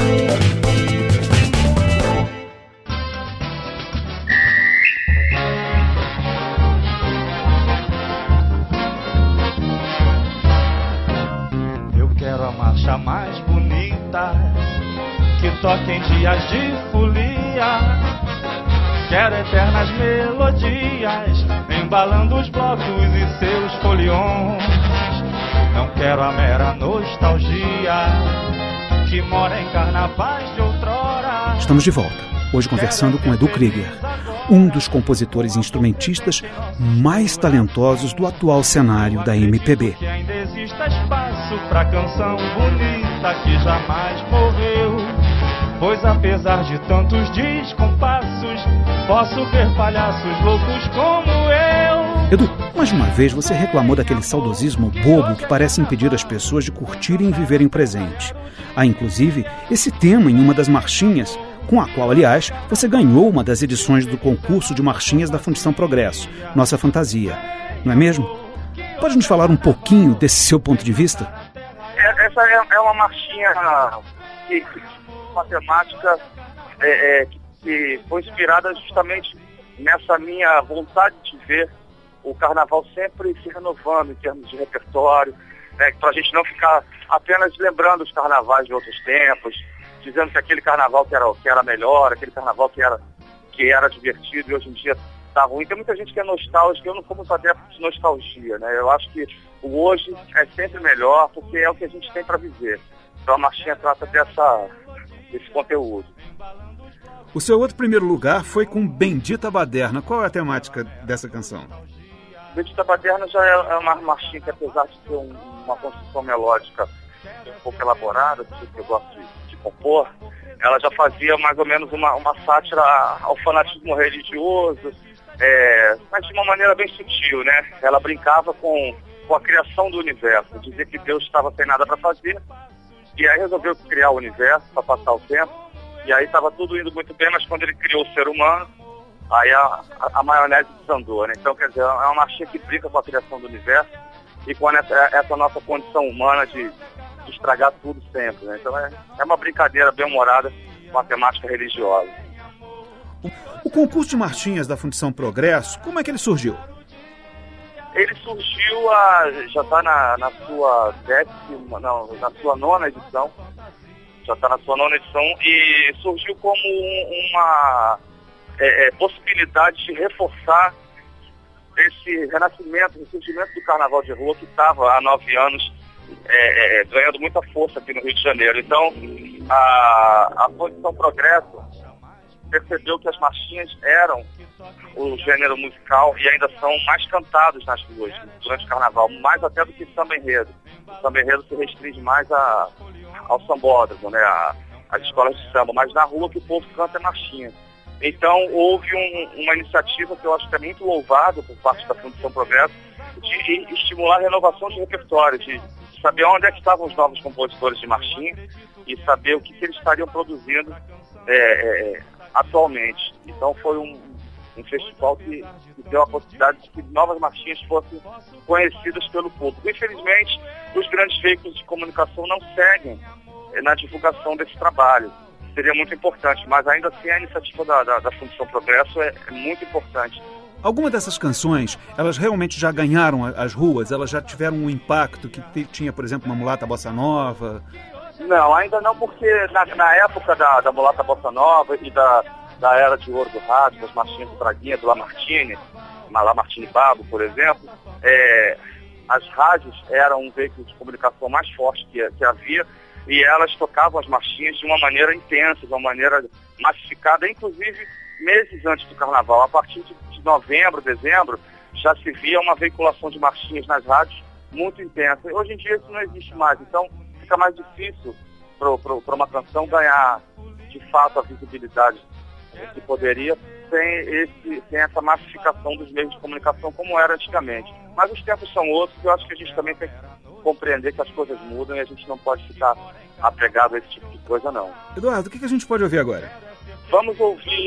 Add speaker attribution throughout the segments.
Speaker 1: Mais bonita que toca em dias de folia. Quero eternas melodias embalando os blocos e seus foliões. Não quero a mera nostalgia que mora em carnavais de outrora.
Speaker 2: Estamos de volta, hoje conversando com Edu Krieger, um dos compositores e instrumentistas mais talentosos do atual cenário da MPB.
Speaker 1: Que ainda exista espaço pra canção bonita que jamais morreu. Pois apesar de tantos descompassos, posso ver palhaços loucos como eu.
Speaker 2: Edu, mais uma vez você reclamou daquele saudosismo bobo que parece impedir as pessoas de curtirem e viverem o presente. Há inclusive esse tema em uma das marchinhas, com a qual, aliás, você ganhou uma das edições do concurso de marchinhas da Fundição Progresso, Nossa Fantasia. Não é mesmo? Pode nos falar um pouquinho desse seu ponto de vista?
Speaker 3: Essa é uma marchinha matemática que foi inspirada justamente nessa minha vontade de ver o carnaval sempre se renovando em termos de repertório, né, para a gente não ficar apenas lembrando os carnavais de outros tempos, dizendo que aquele carnaval que era melhor, aquele carnaval que era divertido e hoje em dia está ruim. Tem muita gente que é nostálgica, eu não sou muito adepto de nostalgia, né? Eu acho que o hoje é sempre melhor porque é o que a gente tem para viver. Então a marchinha trata desse conteúdo.
Speaker 2: O seu outro primeiro lugar foi com Bendita Baderna. Qual é a temática dessa canção?
Speaker 3: Bendita Baderna já é uma marchinha que, apesar de ter uma construção melódica um pouco elaborada, que eu gosto de compor, ela já fazia mais ou menos uma sátira ao fanatismo religioso, mas de uma maneira bem sutil, né? Ela brincava com a criação do universo, dizia que Deus estava sem nada para fazer, e aí resolveu criar o universo para passar o tempo, e aí estava tudo indo muito bem, mas quando ele criou o ser humano, aí a maionese desandou, né? Então, quer dizer, é uma marchinha que brinca com a criação do universo e com essa nossa condição humana de estragar tudo sempre, né? Então é uma brincadeira bem humorada com a temática religiosa.
Speaker 2: O concurso de marchinhas da Fundição Progresso, como é que ele surgiu?
Speaker 3: Ele surgiu, já está na sua na sua nona edição, e surgiu como uma possibilidade de reforçar esse renascimento, ressurgimento do carnaval de rua que estava há 9 anos ganhando muita força aqui no Rio de Janeiro. Então, a Fundição Progresso percebeu que as marchinhas eram o gênero musical e ainda são mais cantados nas ruas durante o carnaval, mais até do que samba enredo. O samba enredo se restringe mais ao sambódromo, né, às escolas de samba, mas na rua que o povo canta é marchinha. Então houve uma iniciativa que eu acho que é muito louvável por parte da Fundição Progresso de estimular a renovação de repertório, de saber onde é que estavam os novos compositores de marchinha e saber o que eles estariam produzindo atualmente. Então foi um festival que deu a possibilidade de que novas marchinhas fossem conhecidas pelo público. Infelizmente, os grandes veículos de comunicação não seguem na divulgação desse trabalho. Seria muito importante, mas ainda assim a iniciativa da Fundição Progresso é muito importante.
Speaker 2: Alguma dessas canções, elas realmente já ganharam as ruas? Elas já tiveram um impacto que tinha, por exemplo, uma Mulata Bossa Nova?
Speaker 3: Não, ainda não, porque na época da Mulata Bossa Nova e da era de ouro do rádio, das marchinhas do Braguinha, do Lamartine Babo, por exemplo, as rádios eram um veículo de comunicação mais forte que havia, e elas tocavam as marchinhas de uma maneira intensa, de uma maneira massificada, inclusive meses antes do carnaval. A partir de novembro, dezembro, já se via uma veiculação de marchinhas nas rádios muito intensa. Hoje em dia isso não existe mais, então fica mais difícil para uma canção ganhar de fato a visibilidade que poderia sem essa massificação dos meios de comunicação como era antigamente. Mas os tempos são outros e eu acho que a gente também tem que compreender que as coisas mudam e a gente não pode ficar apegado a esse tipo de coisa, não.
Speaker 2: Eduardo, o que a gente pode ouvir agora?
Speaker 3: Vamos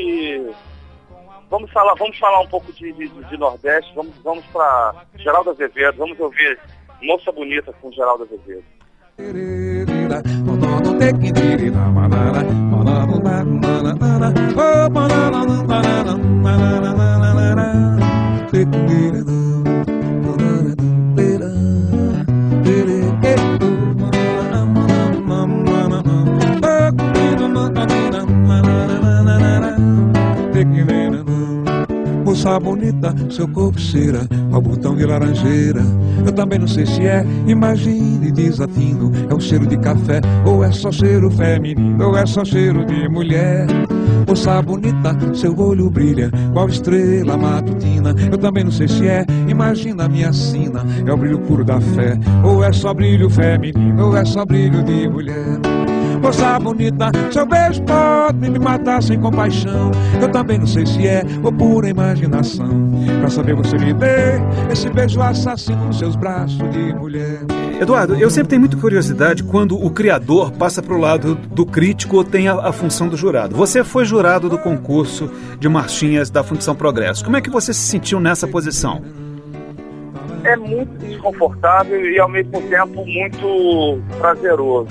Speaker 3: falar um pouco de Nordeste, vamos para Geraldo Azevedo, vamos ouvir Moça Bonita com Geraldo Azevedo.
Speaker 4: Moça bonita, seu corpo cheira ao botão de laranjeira. Eu também não sei se é, imagine desatino. É um cheiro de café, ou é só cheiro feminino, ou é só cheiro de mulher. Moça bonita, seu olho brilha qual estrela matutina. Eu também não sei se é, imagina a minha sina. É o brilho puro da fé, ou é só brilho feminino, ou é só brilho de mulher. Moça bonita, seu beijo pode me matar sem compaixão. Eu também não sei se é ou pura imaginação. Pra saber você me dê esse beijo assassino nos seus braços de mulher.
Speaker 2: Eduardo, eu sempre tenho muita curiosidade quando o criador passa para o lado do crítico ou tem a função do jurado. Você foi jurado do concurso de marchinhas da Fundição Progresso. Como é que você se sentiu nessa posição?
Speaker 3: É muito desconfortável e ao mesmo tempo muito prazeroso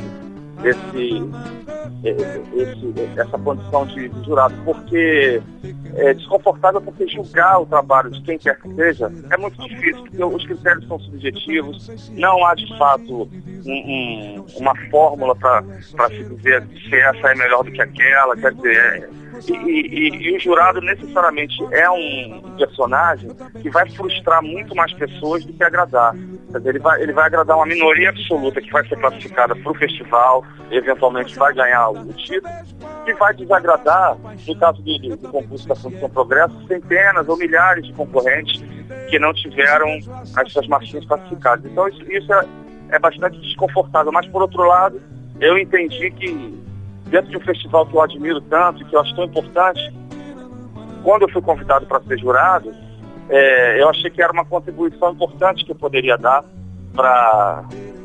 Speaker 3: essa condição de jurado, porque é desconfortável, porque julgar o trabalho de quem quer que seja é muito difícil, porque os critérios são subjetivos, não há de fato uma fórmula para se dizer se essa é melhor do que aquela, quer dizer, e o jurado necessariamente é um personagem que vai frustrar muito mais pessoas do que agradar. Quer dizer, ele vai agradar uma minoria absoluta que vai ser classificada para o festival, eventualmente vai ganhar o título, e vai desagradar, no caso do concurso da Fundição Progresso, centenas ou milhares de concorrentes que não tiveram as suas marchinhas classificadas. Então isso é bastante desconfortável, mas por outro lado, eu entendi que dentro de um festival que eu admiro tanto e que eu acho tão importante, quando eu fui convidado para ser jurado, eu achei que era uma contribuição importante que eu poderia dar para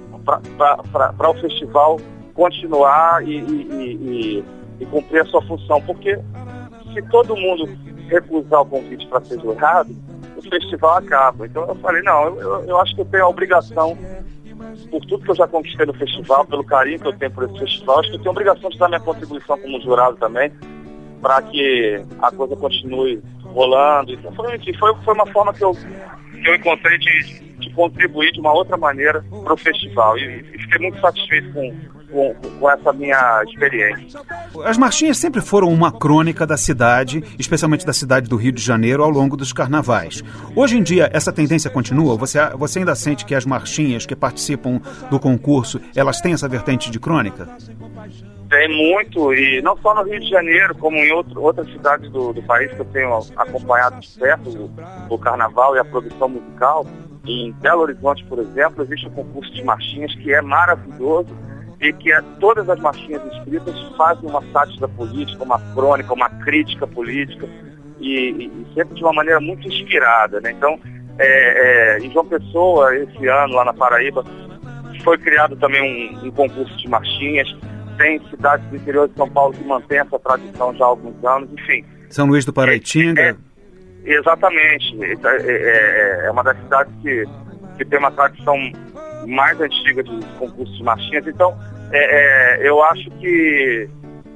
Speaker 3: o festival continuar e cumprir a sua função. Porque se todo mundo recusar o convite para ser jurado, o festival acaba. Então eu falei, não, eu acho que eu tenho a obrigação, por tudo que eu já conquistei no festival, pelo carinho que eu tenho por esse festival, acho que eu tenho a obrigação de dar minha contribuição como jurado também, para que a coisa continue rolando. Então, foi uma forma que eu encontrei de contribuir de uma outra maneira para o festival. E fiquei muito satisfeito com essa minha experiência.
Speaker 2: As marchinhas sempre foram uma crônica da cidade, especialmente da cidade do Rio de Janeiro, ao longo dos carnavais. Hoje em dia, essa tendência continua? Você ainda sente que as marchinhas que participam do concurso, elas têm essa vertente de crônica?
Speaker 3: Tem muito, e não só no Rio de Janeiro, como em outras cidades do país que eu tenho acompanhado de perto o carnaval e a produção musical. Em Belo Horizonte, por exemplo, existe um concurso de marchinhas que é maravilhoso e que todas as marchinhas escritas fazem uma sátira política, uma crônica, uma crítica política e sempre de uma maneira muito inspirada, né? Então, em João Pessoa, esse ano, lá na Paraíba, foi criado também um concurso de marchinhas. Tem cidades do interior de São Paulo que mantém essa tradição já há alguns anos, enfim.
Speaker 2: São Luís do Paraitinga?
Speaker 3: Exatamente. É uma das cidades que tem uma tradição mais antiga de concursos de marchinhas. Então, eu acho que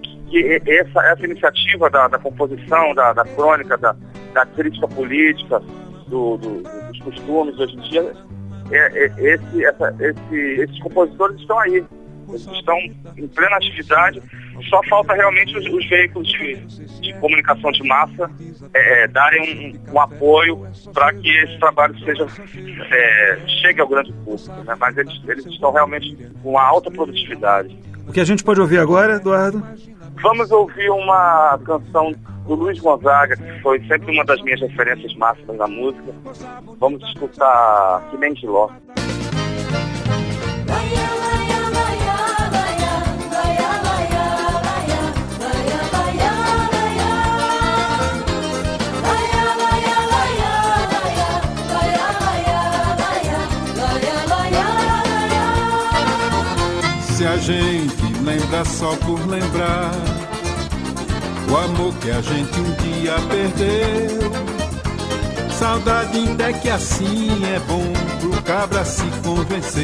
Speaker 3: essa iniciativa da composição, da crônica, da crítica política, dos costumes hoje em dia, esses compositores estão aí. Eles estão em plena atividade, só falta realmente os veículos de comunicação de massa darem um apoio para que esse trabalho chegue ao grande público, né? Mas eles estão realmente com uma alta produtividade.
Speaker 2: O que a gente pode ouvir agora, Eduardo?
Speaker 3: Vamos ouvir uma canção do Luiz Gonzaga, que foi sempre uma das minhas referências máximas na música. Vamos escutar Que Nem Giló.
Speaker 5: Se a gente lembra só por lembrar o amor que a gente um dia perdeu, saudade ainda é que assim é bom pro cabra se convencer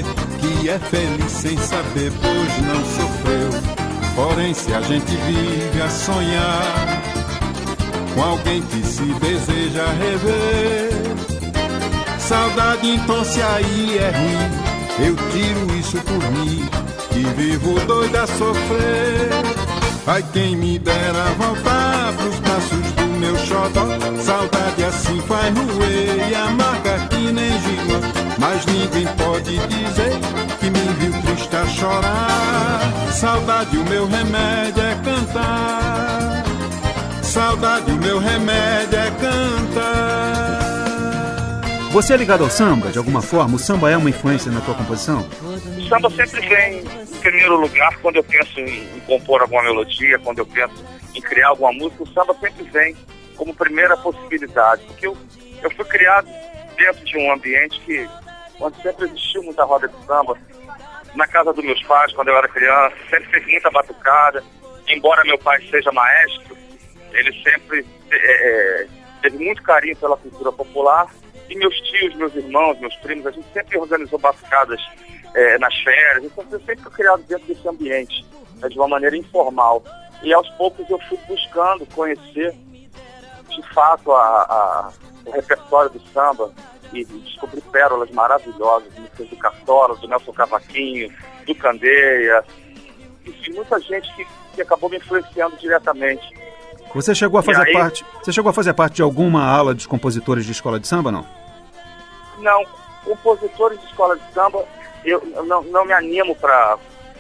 Speaker 5: que é feliz sem saber, pois não sofreu. Porém, se a gente vive a sonhar com alguém que se deseja rever, saudade então se aí é ruim, eu tiro isso por mim, que vivo doido a sofrer. Ai, quem me dera voltar pros braços do meu xodó, saudade assim faz roer e amarga que nem giló, mas ninguém pode dizer que me viu triste a chorar. Saudade, o meu remédio é cantar. Saudade, o meu remédio é cantar.
Speaker 2: Você é ligado ao samba, de alguma forma? O samba é uma influência na tua composição?
Speaker 3: O samba sempre vem em primeiro lugar quando eu penso em compor alguma melodia, quando eu penso em criar alguma música. O samba sempre vem como primeira possibilidade, porque eu fui criado dentro de um ambiente onde sempre existiu muita roda de samba. Na casa dos meus pais, quando eu era criança, sempre fez muita batucada. Embora meu pai seja maestro, ele sempre teve muito carinho pela cultura popular. E meus tios, meus irmãos, meus primos, a gente sempre organizou batucadas nas férias. Então eu sempre fui criado dentro desse ambiente, de uma maneira informal. E aos poucos eu fui buscando conhecer, de fato, o repertório do samba, e descobri pérolas maravilhosas, músicas do Cartola, do Nelson Cavaquinho, do Candeia, enfim, muita gente que acabou me influenciando diretamente.
Speaker 2: Você chegou a fazer parte de alguma ala dos compositores de escola de samba, não?
Speaker 3: Não, compositores de escola de samba, eu não me animo para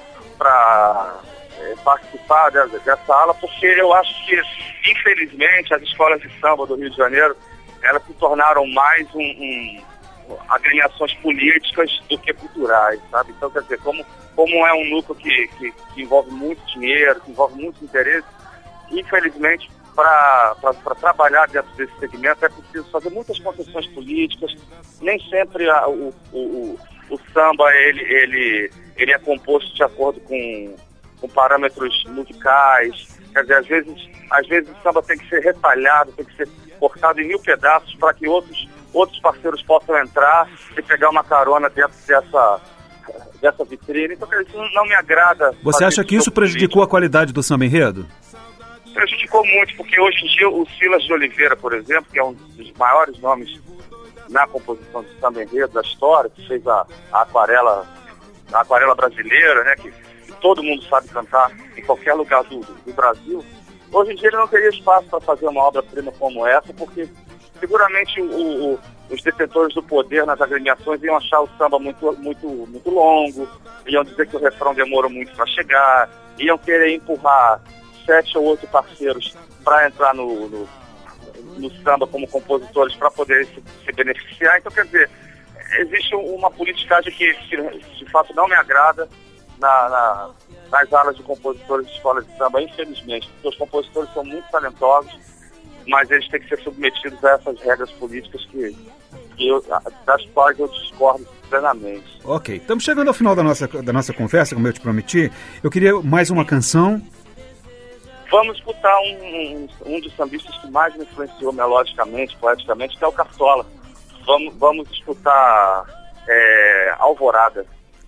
Speaker 3: participar dessa ala, porque eu acho que, infelizmente, as escolas de samba do Rio de Janeiro, elas se tornaram mais agremiações políticas do que culturais, sabe? Então, quer dizer, como é um núcleo que envolve muito dinheiro, que envolve muito interesse, infelizmente, para trabalhar dentro desse segmento é preciso fazer muitas concessões políticas. Nem sempre o samba ele é composto de acordo com parâmetros musicais. Quer dizer, às vezes o samba tem que ser retalhado, tem que ser cortado em 1000 pedaços para que outros parceiros possam entrar e pegar uma carona dentro dessa vitrine. Então, isso não me agrada.
Speaker 2: Você acha que isso prejudicou a qualidade do samba enredo?
Speaker 3: Prejudicou muito, porque hoje em dia o Silas de Oliveira, por exemplo, que é um dos maiores nomes na composição de samba enredo da história, que fez a aquarela brasileira, né, que todo mundo sabe cantar em qualquer lugar do Brasil. Hoje em dia ele não teria espaço para fazer uma obra-prima como essa, porque seguramente os detentores do poder nas agremiações iam achar o samba muito, muito, muito longo, iam dizer que o refrão demorou muito para chegar, iam querer empurrar 7 ou 8 parceiros para entrar no samba como compositores para poder se beneficiar. Então, quer dizer, existe uma politicagem que de fato não me agrada nas alas de compositores de escola de samba, infelizmente, porque os compositores são muito talentosos, mas eles têm que ser submetidos a essas regras políticas das quais eu discordo plenamente.
Speaker 2: Ok, estamos chegando ao final da nossa conversa, como eu te prometi. Eu queria mais uma canção.
Speaker 3: Vamos escutar um dos sambistas que mais me influenciou melodicamente, poeticamente, que é o Cartola. Vamos escutar Alvorada.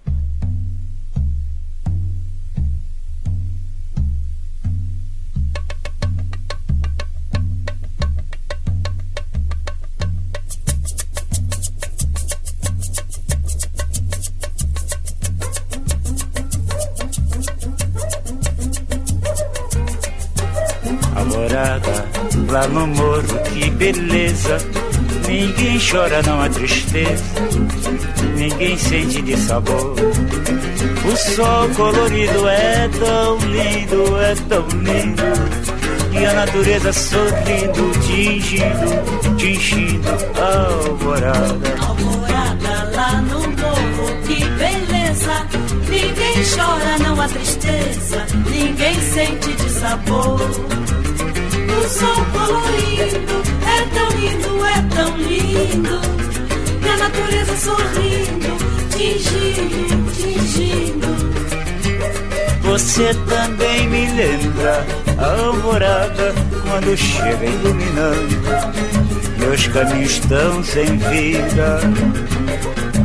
Speaker 6: Alvorada, lá no morro, que beleza. Ninguém chora, não há tristeza. Ninguém sente de sabor. O sol colorido é tão lindo, é tão lindo. E a natureza sorrindo, tingindo a alvorada.
Speaker 7: Alvorada, lá no morro, que beleza. Ninguém chora, não há tristeza. Ninguém sente de sabor. O sol colorido é tão lindo, é tão lindo. E a natureza sorrindo, tingindo.
Speaker 6: Você também me lembra a alvorada quando chega iluminando meus caminhos tão sem vida.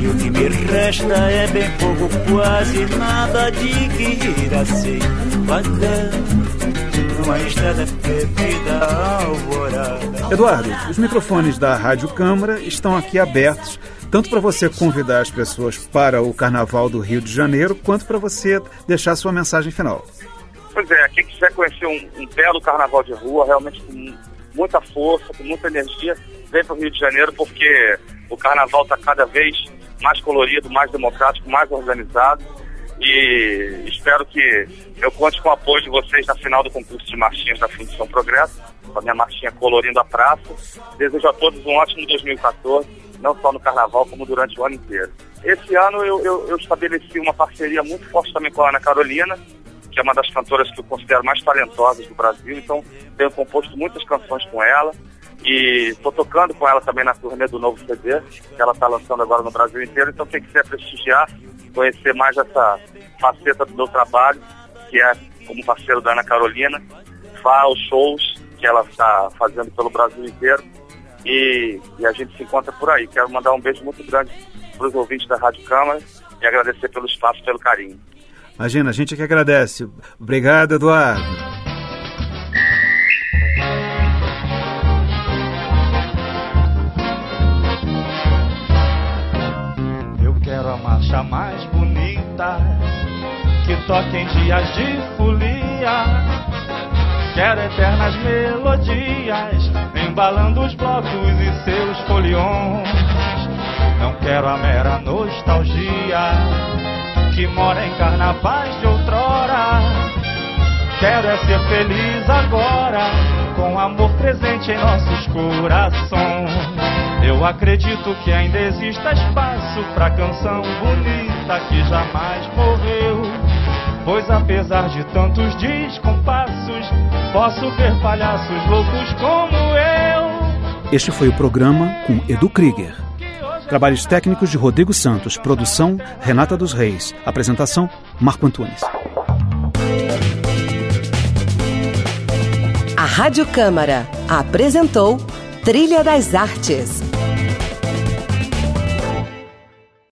Speaker 6: E o que me resta é bem pouco, quase nada de que ir assim vagando numa estrada perdida alvorada.
Speaker 2: Eduardo, os microfones da Rádio Câmara estão aqui abertos, tanto para você convidar as pessoas para o Carnaval do Rio de Janeiro, quanto para você deixar sua mensagem final.
Speaker 3: Pois é, quem quiser conhecer um belo carnaval de rua, realmente com muita força, com muita energia, vem para o Rio de Janeiro, porque o carnaval está cada vez mais colorido, mais democrático, mais organizado. E espero que eu conte com o apoio de vocês na final do concurso de marchinhas da Fundação Progresso, com a minha marchinha Colorindo a Praça. Desejo a todos um ótimo 2014, não só no Carnaval, como durante o ano inteiro. Esse ano eu estabeleci uma parceria muito forte também com a Ana Carolina, que é uma das cantoras que eu considero mais talentosas do Brasil, então tenho composto muitas canções com ela. E estou tocando com ela também na turnê do novo CD, que ela está lançando agora no Brasil inteiro. Então quem quiser prestigiar, conhecer mais essa faceta do meu trabalho, que é como parceiro da Ana Carolina, vá aos shows que ela está fazendo pelo Brasil inteiro e a gente se encontra por aí. Quero mandar um beijo muito grande para os ouvintes da Rádio Câmara e agradecer pelo espaço, pelo carinho.
Speaker 2: Imagina, a gente é que agradece. Obrigado, Eduardo.
Speaker 1: Quero a marcha mais bonita, que toque em dias de folia. Quero eternas melodias, embalando os blocos e seus foliões. Não quero a mera nostalgia, que mora em carnavais de outrora. Quero é ser feliz agora, com amor presente em nossos corações. Eu acredito que ainda exista espaço pra canção bonita que jamais morreu. Pois apesar de tantos descompassos, posso ver palhaços loucos como eu.
Speaker 2: Este foi o programa com Edu Krieger. Trabalhos técnicos de Rodrigo Santos. Produção, Renata dos Reis. Apresentação, Marco Antunes.
Speaker 8: A Rádio Câmara apresentou Trilha das Artes.